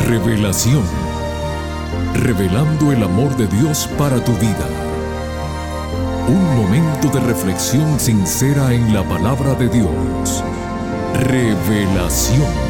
Revelación. Revelando el amor de Dios para tu vida. Un momento de reflexión sincera en la palabra de Dios. Revelación.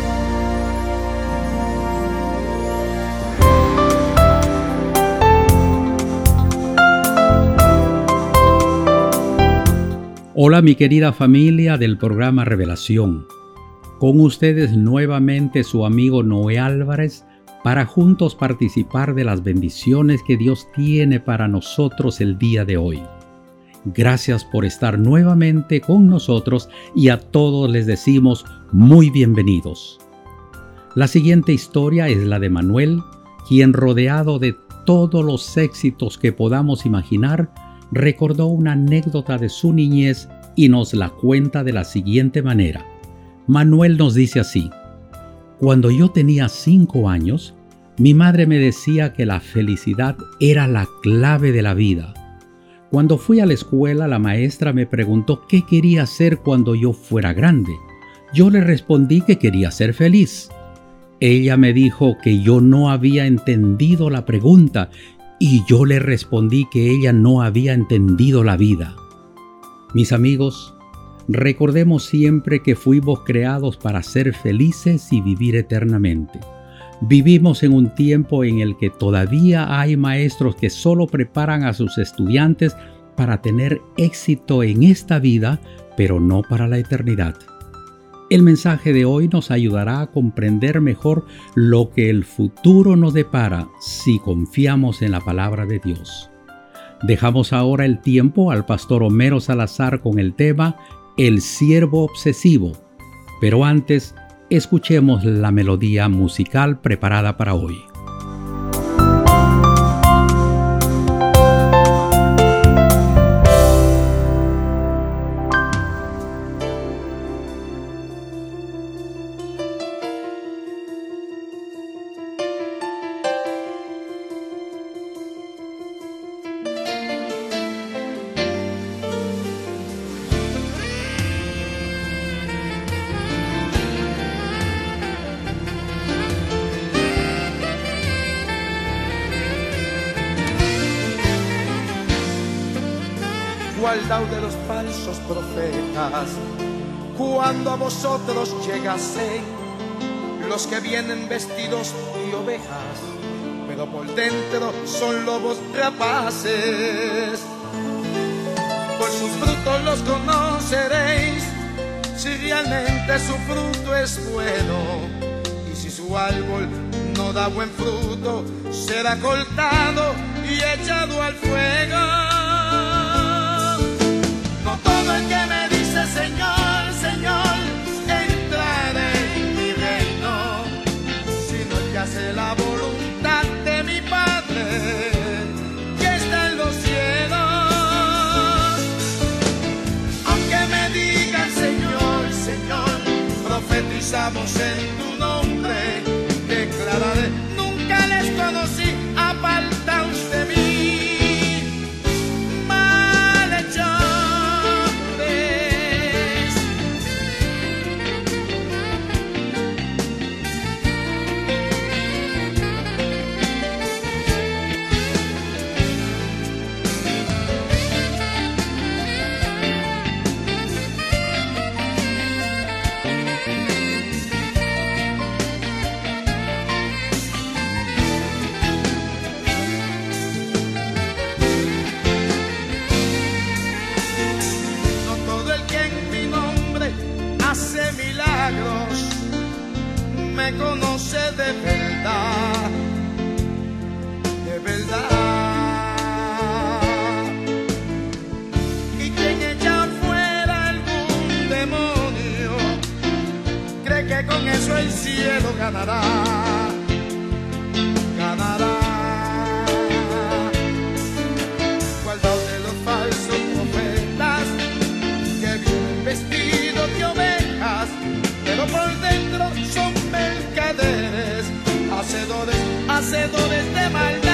Hola mi querida familia del programa Revelación. Con ustedes nuevamente su amigo Noé Álvarez para juntos participar de las bendiciones que Dios tiene para nosotros el día de hoy. Gracias por estar nuevamente con nosotros y a todos les decimos muy bienvenidos. La siguiente historia es la de Manuel, quien rodeado de todos los éxitos que podamos imaginar, recordó una anécdota de su niñez y nos la cuenta de la siguiente manera. Manuel nos dice así: cuando yo tenía 5 años, mi madre me decía que la felicidad era la clave de la vida. Cuando fui a la escuela, la maestra me preguntó qué quería hacer cuando yo fuera grande. Yo le respondí que quería ser feliz. Ella me dijo que yo no había entendido la pregunta y yo le respondí que ella no había entendido la vida. Mis amigos, recordemos siempre que fuimos creados para ser felices y vivir eternamente. Vivimos en un tiempo en el que todavía hay maestros que solo preparan a sus estudiantes para tener éxito en esta vida, pero no para la eternidad. El mensaje de hoy nos ayudará a comprender mejor lo que el futuro nos depara si confiamos en la palabra de Dios. Dejamos ahora el tiempo al pastor Homero Salazar con el tema El siervo obsesivo. Pero antes, escuchemos la melodía musical preparada para hoy. Guardaos de los falsos profetas, cuando a vosotros llegasen los que vienen vestidos de ovejas, pero por dentro son lobos rapaces. Por sus frutos los conoceréis, si realmente su fruto es bueno, y si su árbol no da buen fruto, será cortado y echado al fuego. No todo el que me dice Señor, Señor, entraré en mi reino, sino el que hace la voluntad de mi Padre que está en los cielos. Aunque me digan Señor, Señor, profetizamos en tu nombre, declararé, nunca les conocí, apartaos de mí. Me conoce de verdad, de verdad. Y quien echa fuera algún demonio, cree que con eso el cielo ganará, ganará. Guardaos de los falsos profetas que vienen vestidos de ovejas, pero por dentro son mercaderes, hacedores de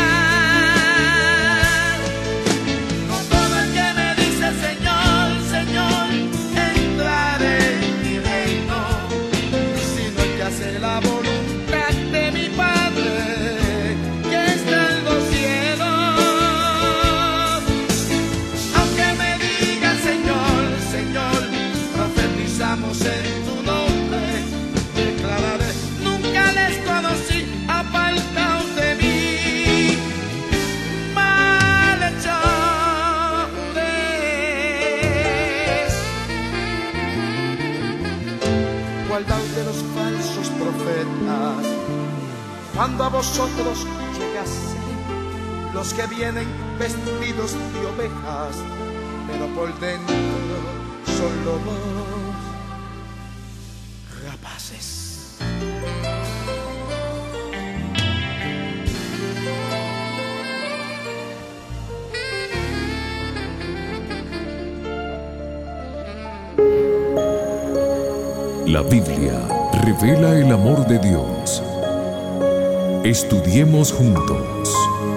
maldad. No todo el que me dice Señor, Señor, entraré en mi reino, sino el que hace la voluntad de mi Padre cuando a vosotros llegasen los que vienen vestidos de ovejas, pero por dentro son lobos rapaces. La Biblia revela el amor de Dios. Estudiemos juntos.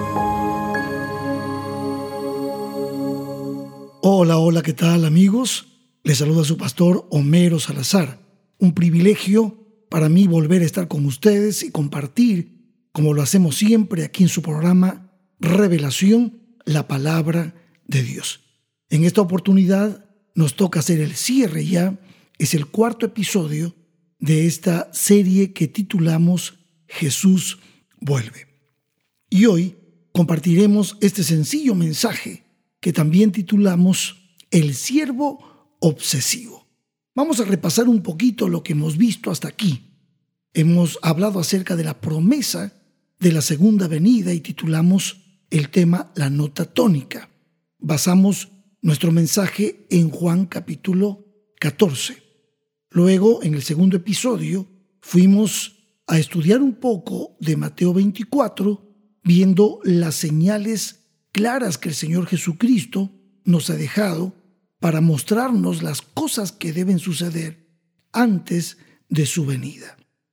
Hola, ¿qué tal, amigos? Les saluda su pastor Homero Salazar. Un privilegio para mí volver a estar con ustedes y compartir, como lo hacemos siempre aquí en su programa Revelación, la palabra de Dios. En esta oportunidad nos toca hacer el cierre ya. Es el cuarto episodio de esta serie que titulamos Jesús vuelve. Y hoy compartiremos este sencillo mensaje que también titulamos El siervo obsesivo. Vamos a repasar un poquito lo que hemos visto hasta aquí. Hemos hablado acerca de la promesa de la segunda venida y titulamos el tema La nota tónica. Basamos nuestro mensaje en Juan capítulo 14. Luego, en el segundo episodio, fuimos a estudiar un poco de Mateo 24, viendo las señales claras que el Señor Jesucristo nos ha dejado para mostrarnos las cosas que deben suceder antes de su venida.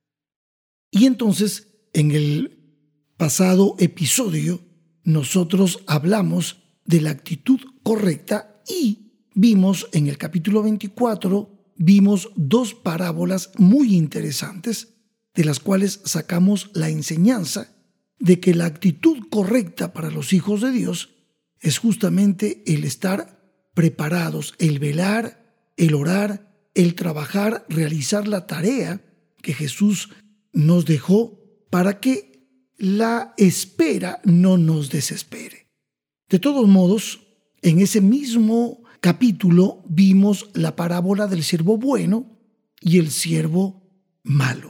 Y entonces, en el pasado episodio, nosotros hablamos de la actitud correcta y vimos en el capítulo 24, vimos dos parábolas muy interesantes de las cuales sacamos la enseñanza de que la actitud correcta para los hijos de Dios es justamente el estar preparados, el velar, el orar, el trabajar, realizar la tarea que Jesús nos dejó para que la espera no nos desespere. De todos modos, en ese mismo capítulo vimos la parábola del siervo bueno y el siervo malo.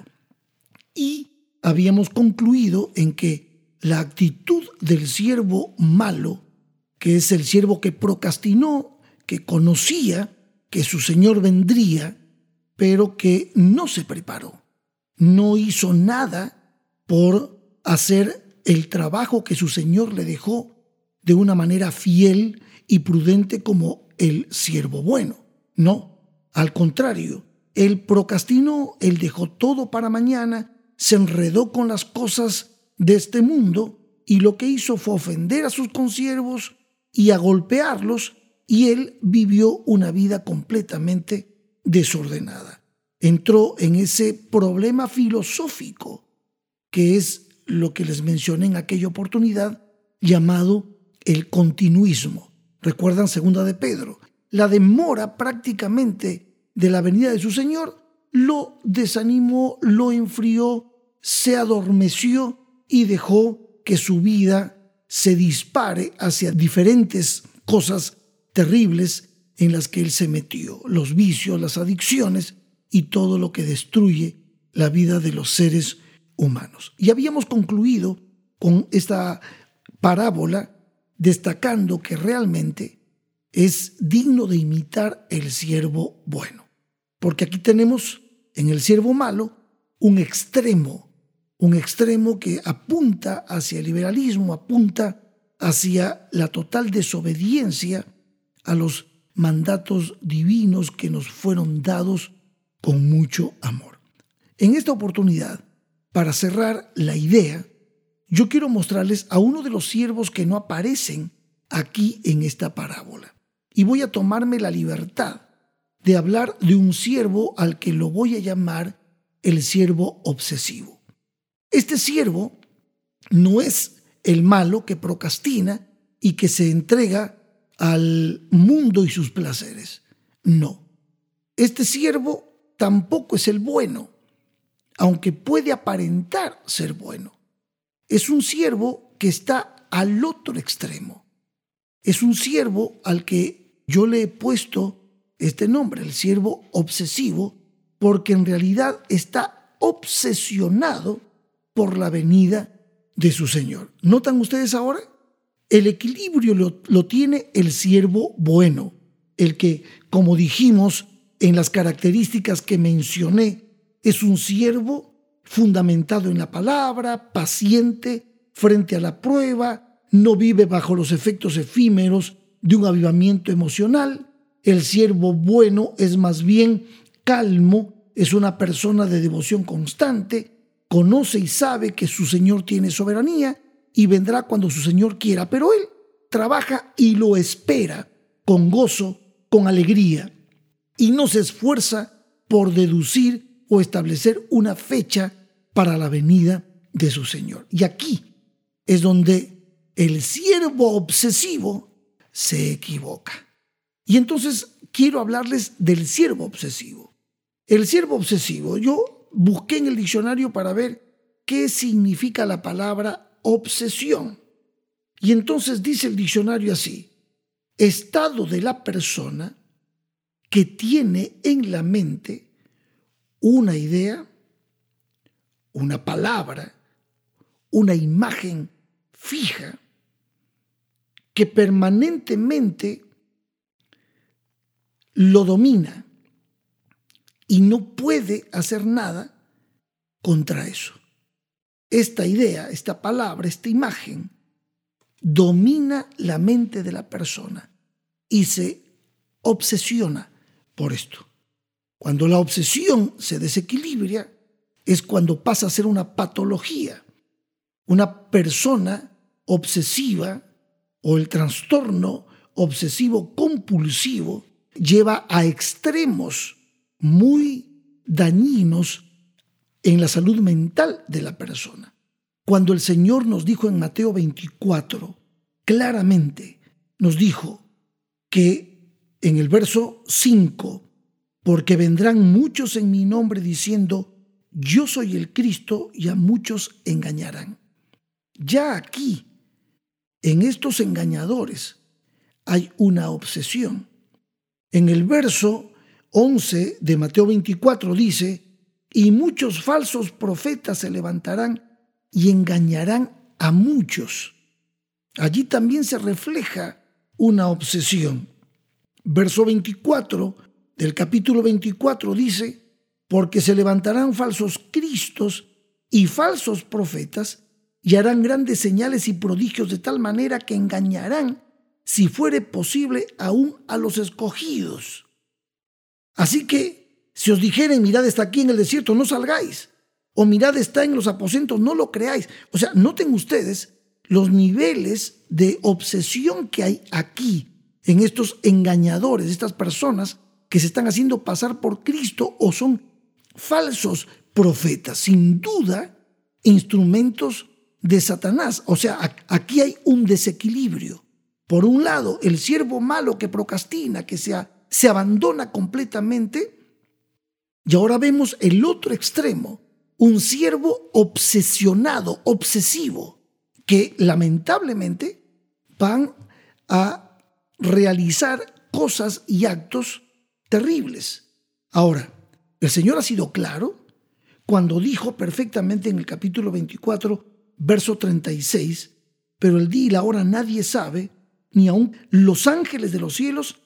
Y habíamos concluido en que la actitud del siervo malo, que es el siervo que procrastinó, que conocía que su señor vendría, pero que no se preparó, no hizo nada por hacer el trabajo que su señor le dejó de una manera fiel y prudente como el siervo bueno. No, al contrario, él procrastinó, él dejó todo para mañana, se enredó con las cosas de este mundo y lo que hizo fue ofender a sus consiervos y a golpearlos, y él vivió una vida completamente desordenada. Entró en ese problema filosófico que es lo que les mencioné en aquella oportunidad, llamado el continuismo. ¿Recuerdan 2 de Pedro? La demora prácticamente de la venida de su Señor lo desanimó, lo enfrió, se adormeció y dejó que su vida se dispare hacia diferentes cosas terribles en las que él se metió, los vicios, las adicciones y todo lo que destruye la vida de los seres humanos. Y habíamos concluido con esta parábola destacando que realmente es digno de imitar el siervo bueno. Porque aquí tenemos en el siervo malo un extremo que apunta hacia el liberalismo, apunta hacia la total desobediencia a los mandatos divinos que nos fueron dados con mucho amor. En esta oportunidad, para cerrar la idea, yo quiero mostrarles a uno de los siervos que no aparecen aquí en esta parábola. Y voy a tomarme la libertad de hablar de un siervo al que lo voy a llamar el siervo obsesivo. Este siervo no es el malo que procrastina y que se entrega al mundo y sus placeres. No. Este siervo tampoco es el bueno, aunque puede aparentar ser bueno. Es un siervo que está al otro extremo. Es un siervo al que yo le he puesto este nombre, el siervo obsesivo, porque en realidad está obsesionado por la venida de su Señor. ¿Notan ustedes ahora? El equilibrio lo tiene el siervo bueno, el que, como dijimos en las características que mencioné, es un siervo fundamentado en la palabra, paciente frente a la prueba, no vive bajo los efectos efímeros de un avivamiento emocional. El siervo bueno es más bien calmo, es una persona de devoción constante, conoce y sabe que su Señor tiene soberanía y vendrá cuando su Señor quiera, pero él trabaja y lo espera con gozo, con alegría, y no se esfuerza por deducir o establecer una fecha para la venida de su Señor. Y aquí es donde el siervo obsesivo se equivoca. Y entonces quiero hablarles del siervo obsesivo. El siervo obsesivo, yo busqué en el diccionario para ver qué significa la palabra obsesión. Y entonces dice el diccionario así: estado de la persona que tiene en la mente una idea, una palabra, una imagen fija que permanentemente lo domina y no puede hacer nada contra eso. Esta idea, esta palabra, esta imagen domina la mente de la persona y se obsesiona por esto. Cuando la obsesión se desequilibra es cuando pasa a ser una patología. Una persona obsesiva o el trastorno obsesivo compulsivo lleva a extremos muy dañinos en la salud mental de la persona. Cuando el Señor nos dijo en Mateo 24, claramente nos dijo que en el verso 5, porque vendrán muchos en mi nombre diciendo, yo soy el Cristo, y a muchos engañarán. Ya aquí, en estos engañadores, hay una obsesión. En el verso 11 de Mateo 24 dice, y muchos falsos profetas se levantarán y engañarán a muchos. Allí también se refleja una obsesión. Verso 24 del capítulo 24 dice, porque se levantarán falsos cristos y falsos profetas y harán grandes señales y prodigios de tal manera que engañarán, si fuere posible, aún a los escogidos. Así que, si os dijeren, mirad, está aquí en el desierto, no salgáis, o mirad, está en los aposentos, no lo creáis. O sea, noten ustedes los niveles de obsesión que hay aquí en estos engañadores, estas personas que se están haciendo pasar por Cristo o son falsos profetas, sin duda instrumentos de Satanás. O sea, aquí hay un desequilibrio. Por un lado, el siervo malo que procrastina, que se abandona completamente, y ahora vemos el otro extremo, un siervo obsesionado, obsesivo, que lamentablemente van a realizar cosas y actos terribles. Ahora, el Señor ha sido claro cuando dijo perfectamente en el capítulo 24, verso 36, pero el día y la hora nadie sabe, ni aun los ángeles de los cielos,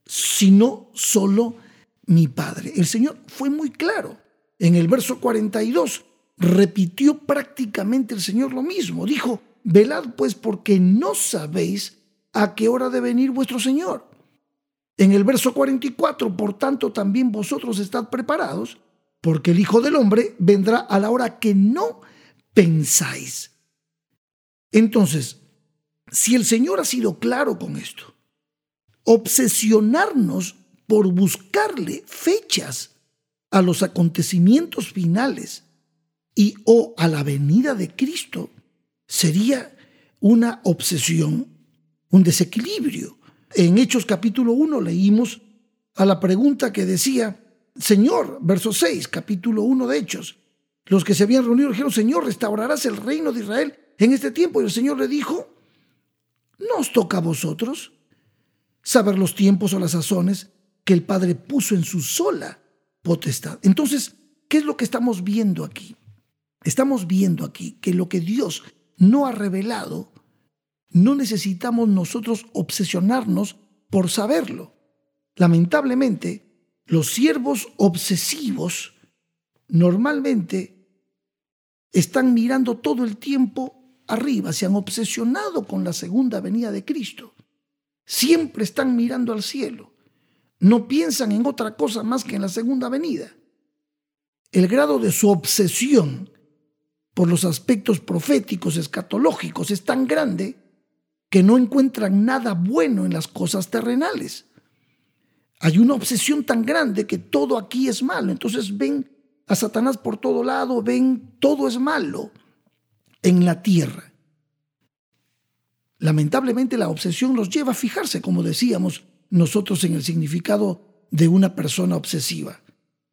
sino solo mi Padre. El Señor fue muy claro. En el verso 42 repitió prácticamente el Señor lo mismo. Dijo, velad pues porque no sabéis a qué hora de venir vuestro Señor. En el verso 44, por tanto también vosotros estad preparados, porque el Hijo del Hombre vendrá a la hora que no pensáis. Entonces, si el Señor ha sido claro con esto, obsesionarnos por buscarle fechas a los acontecimientos finales y o a la venida de Cristo sería una obsesión, un desequilibrio. En Hechos capítulo 1 leímos a la pregunta que decía, Señor, verso 6, capítulo 1 de Hechos, los que se habían reunido dijeron, Señor, ¿restaurarás el reino de Israel en este tiempo? Y el Señor le dijo, ¿no os toca a vosotros saber los tiempos o las sazones que el Padre puso en su sola potestad? Entonces, ¿qué es lo que estamos viendo aquí? Estamos viendo aquí que lo que Dios no ha revelado, no necesitamos nosotros obsesionarnos por saberlo. Lamentablemente, los siervos obsesivos normalmente están mirando todo el tiempo arriba, se han obsesionado con la segunda venida de Cristo. Siempre están mirando al cielo. No piensan en otra cosa más que en la segunda venida. El grado de su obsesión por los aspectos proféticos, escatológicos, es tan grande que no encuentran nada bueno en las cosas terrenales. Hay una obsesión tan grande que todo aquí es malo. Entonces ven a Satanás por todo lado, ven todo es malo en la tierra. Lamentablemente la obsesión los lleva a fijarse, como decíamos nosotros, en el significado de una persona obsesiva.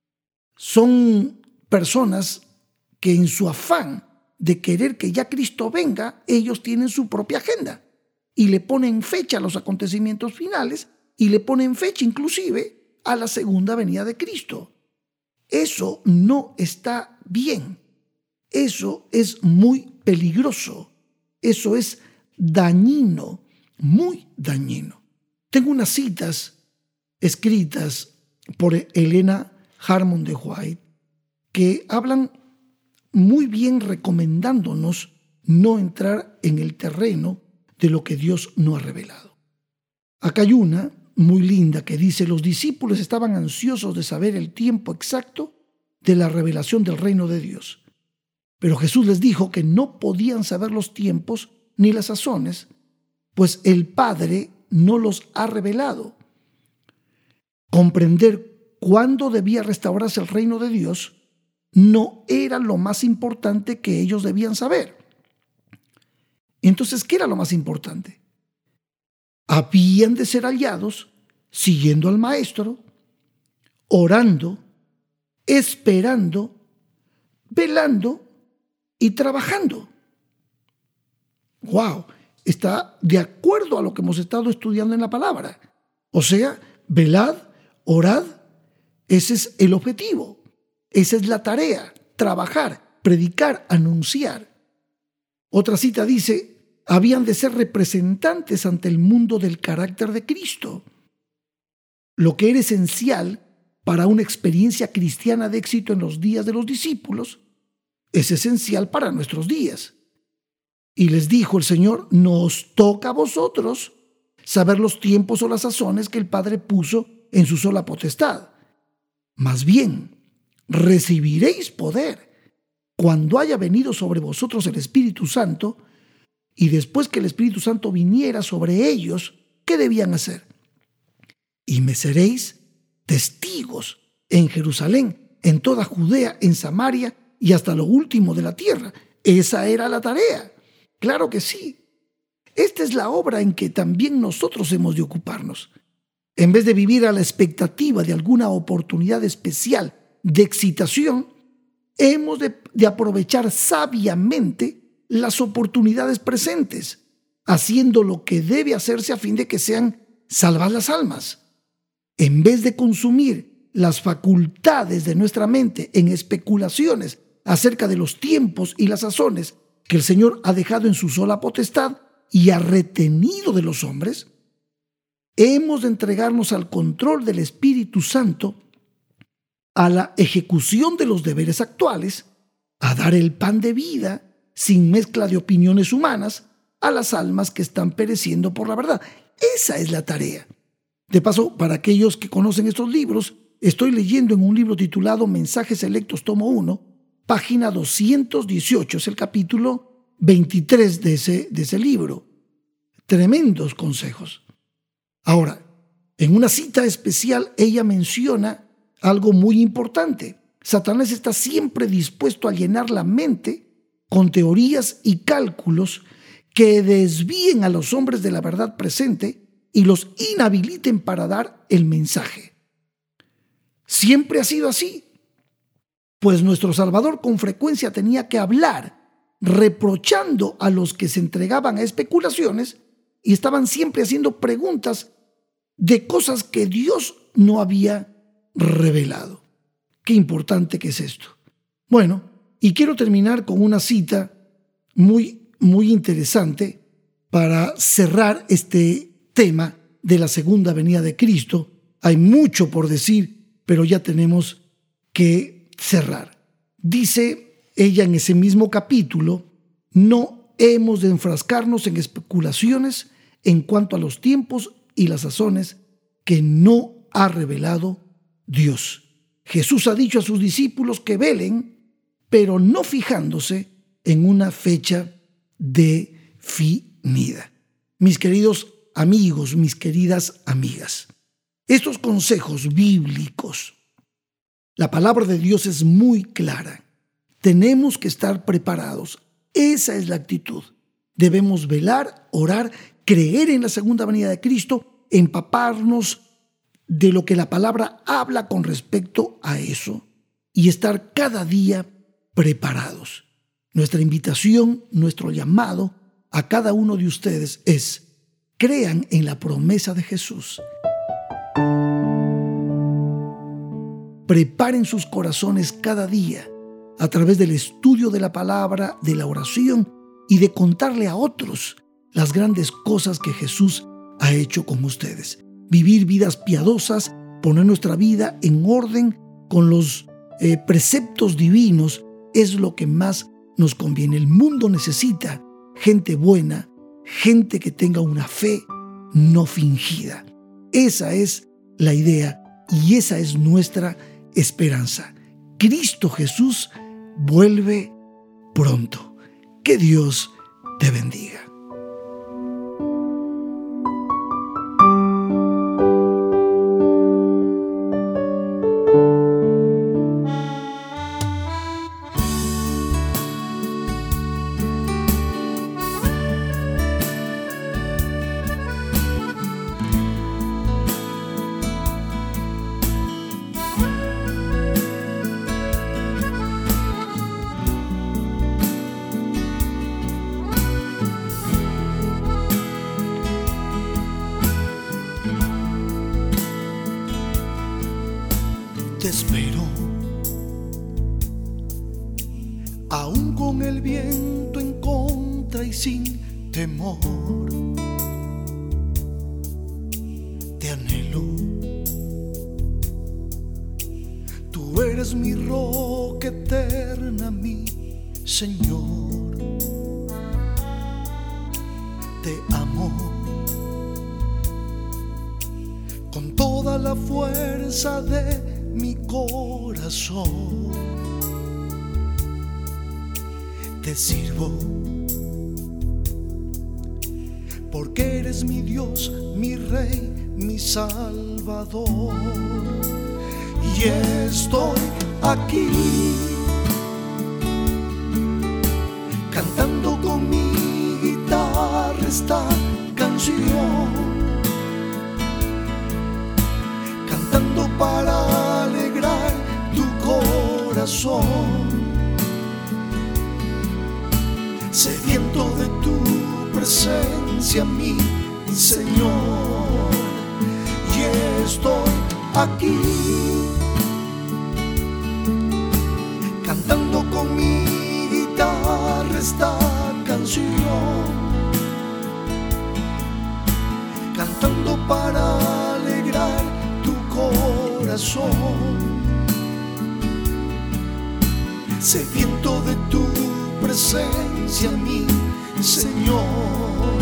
Son personas que en su afán de querer que ya Cristo venga, ellos tienen su propia agenda y le ponen fecha a los acontecimientos finales y le ponen fecha inclusive a la segunda venida de Cristo. Eso no está bien. Eso es muy peligroso. Eso es dañino, muy dañino. Tengo unas citas escritas por Elena Harmon de White que hablan muy bien recomendándonos no entrar en el terreno de lo que Dios no ha revelado. Acá hay una muy linda que dice: los discípulos estaban ansiosos de saber el tiempo exacto de la revelación del reino de Dios. Pero Jesús les dijo que no podían saber los tiempos ni las sazones, pues el Padre no los ha revelado. Comprender cuándo debía restaurarse el reino de Dios no era lo más importante que ellos debían saber. Entonces, ¿qué era lo más importante? Habían de ser hallados siguiendo al Maestro, orando, esperando, velando y trabajando. ¡Wow! Está de acuerdo a lo que hemos estado estudiando en la palabra. O sea, velad, orad, ese es el objetivo. Esa es la tarea: trabajar, predicar, anunciar. Otra cita dice: habían de ser representantes ante el mundo del carácter de Cristo. Lo que era esencial para una experiencia cristiana de éxito en los días de los discípulos es esencial para nuestros días. Y les dijo el Señor: nos toca a vosotros saber los tiempos o las sazones que el Padre puso en su sola potestad. Más bien, recibiréis poder cuando haya venido sobre vosotros el Espíritu Santo. Y después que el Espíritu Santo viniera sobre ellos, ¿qué debían hacer? Y me seréis testigos en Jerusalén, en toda Judea, en Samaria y hasta lo último de la tierra. Esa era la tarea. Claro que sí. Esta es la obra en que también nosotros hemos de ocuparnos. En vez de vivir a la expectativa de alguna oportunidad especial de excitación, hemos de aprovechar sabiamente las oportunidades presentes, haciendo lo que debe hacerse a fin de que sean salvas las almas. En vez de consumir las facultades de nuestra mente en especulaciones acerca de los tiempos y las sazones que el Señor ha dejado en su sola potestad y ha retenido de los hombres, hemos de entregarnos al control del Espíritu Santo, a la ejecución de los deberes actuales, a dar el pan de vida sin mezcla de opiniones humanas a las almas que están pereciendo por la verdad. Esa es la tarea. De paso, para aquellos que conocen estos libros, estoy leyendo en un libro titulado Mensajes Selectos, tomo 1, página 218, es el capítulo 23 de ese libro. Tremendos consejos. Ahora, en una cita especial, ella menciona algo muy importante. Satanás está siempre dispuesto a llenar la mente con teorías y cálculos que desvíen a los hombres de la verdad presente y los inhabiliten para dar el mensaje. Siempre ha sido así, pues nuestro Salvador con frecuencia tenía que hablar reprochando a los que se entregaban a especulaciones y estaban siempre haciendo preguntas de cosas que Dios no había revelado. Qué importante que es esto. Bueno, Y quiero terminar con una cita muy interesante para cerrar este tema de la segunda venida de Cristo. Hay mucho por decir, pero ya tenemos que cerrar. Dice ella en ese mismo capítulo: no hemos de enfrascarnos en especulaciones en cuanto a los tiempos y las sazones que no ha revelado Dios. Jesús ha dicho a sus discípulos que velen, pero no fijándose en una fecha definida. Mis queridos amigos, mis queridas amigas, estos consejos bíblicos, la palabra de Dios es muy clara. Tenemos que estar preparados. Esa es la actitud. Debemos velar, orar, creer en la segunda venida de Cristo, empaparnos de lo que la palabra habla con respecto a eso y estar cada día preparados. Nuestra invitación, nuestro llamado a cada uno de ustedes es: crean en la promesa de Jesús. Preparen sus corazones cada día a través del estudio de la palabra, de la oración y de contarle a otros las grandes cosas que Jesús ha hecho con ustedes. Vivir vidas piadosas, poner nuestra vida en orden con los preceptos divinos es lo que más nos conviene. El mundo necesita gente buena, gente que tenga una fe no fingida. Esa es la idea y esa es nuestra esperanza. Cristo Jesús vuelve pronto. Que Dios te bendiga. Te espero, aún con el viento en contra y sin temor. Te anhelo, tú eres mi roca eterna, mi Señor. Te amo con toda la fuerza de mi corazón. Te sirvo porque eres mi Dios, mi Rey, mi Salvador. Y estoy aquí cantando con mi guitarra esta canción, cantando para alegrar tu corazón, sediento de tu presencia, mi Señor. Y estoy aquí cantando con mi guitarra esta canción, cantando para alegrar tu corazón, sediento de tu presencia, mi Señor.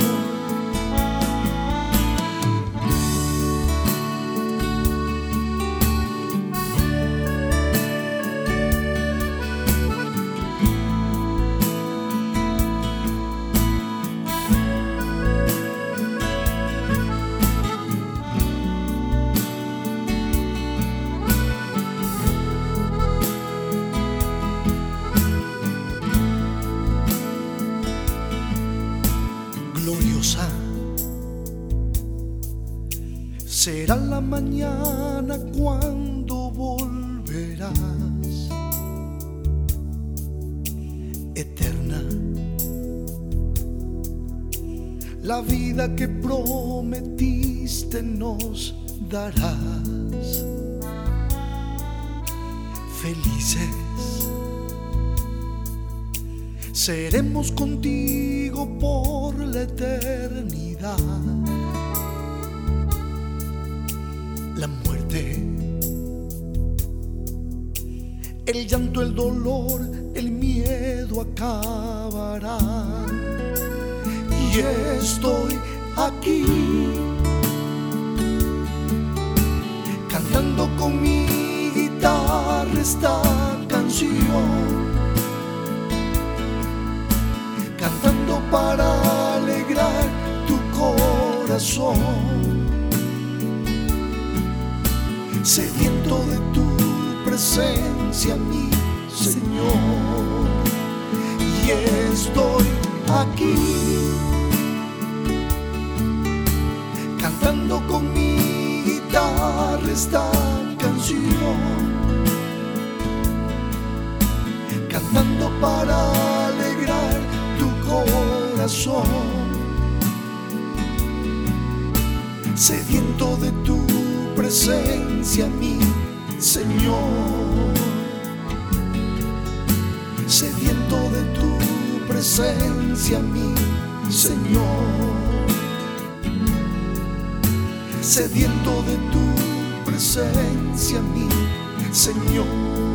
Gloriosa será la mañana cuando volverás, eterna la vida que prometiste nos darás. Felices seremos contigo por la eternidad. La muerte, el llanto, el dolor, el miedo acabarán. Y estoy aquí, cantando con mi guitarra esta canción, cantando para alegrar tu corazón, sediento de tu presencia, mi Señor. Y estoy aquí, cantando con mi guitarra esta canción, cantando para alegrar tu corazón, sediento de tu presencia, mi Señor, sediento de tu presencia, mi Señor, sediento de tu presencia, mi Señor.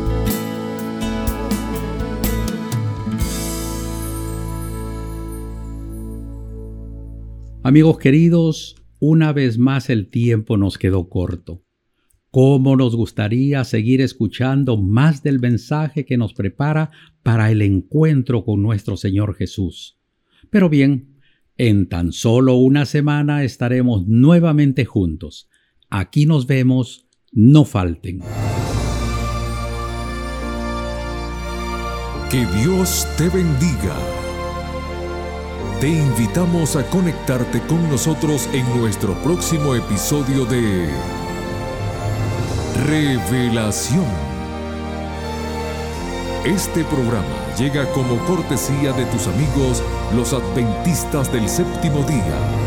Amigos queridos, una vez más el tiempo nos quedó corto. ¿Cómo nos gustaría seguir escuchando más del mensaje que nos prepara para el encuentro con nuestro Señor Jesús? Pero bien, en tan solo una semana estaremos nuevamente juntos. Aquí nos vemos, no falten. Que Dios te bendiga. Te invitamos a conectarte con nosotros en nuestro próximo episodio de Revelación. Este programa llega como cortesía de tus amigos los Adventistas del Séptimo Día.